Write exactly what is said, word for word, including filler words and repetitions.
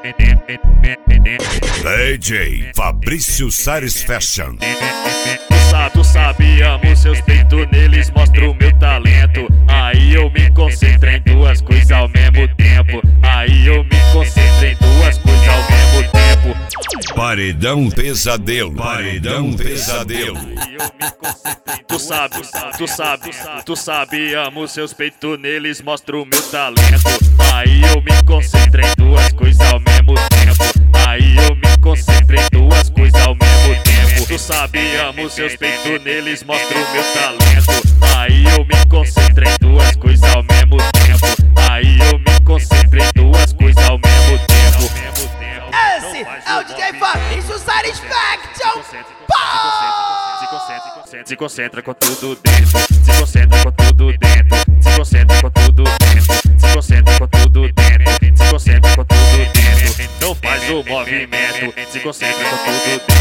D J Fabrício Sares Fashion. Tu sabe, tu sabe, amo seus peitos, neles mostro o meu talento. Aí eu me concentro em duas coisas ao mesmo tempo. Aí eu me concentro em duas coisas ao mesmo tempo. Paredão Pesadelo, Paredão Pesadelo. Tu sabe, tu sabe, tu sabe, amo seus peitos, neles mostro o meu talento. Aí eu me concentro em duas coisas ao mesmo tempo. Aí eu me concentro em duas coisas ao mesmo tempo. Tu sabe, amo seus peitos, neles mostro o meu talento. Aí eu me concentro em duas coisas ao mesmo tempo. Aí eu me concentro em duas coisas ao mesmo tempo. Esse é o D J Fabrício Sares Fashion. Se concentra com tudo dentro, se concentra com tudo dentro, se concentra com tudo dentro, se concentra com tudo dentro, se concentra com tudo dentro. Não faz o movimento, se concentra com tudo dentro.